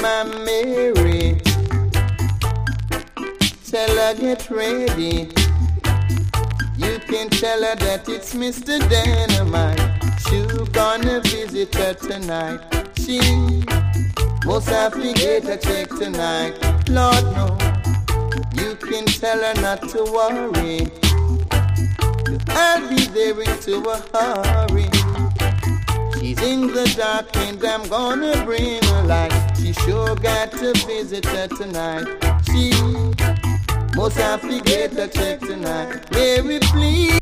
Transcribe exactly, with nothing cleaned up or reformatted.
my Mary. Tell her get ready. You can tell her that it's Mister Dynamite. She's gonna visit her tonight. She must have to get a check tonight. Lord no, you can tell her not to worry. I'll be there into a hurry. She's in the dark and I'm gonna bring her light. She sure got to visit her tonight. She must have to get a check tonight. Mary, please.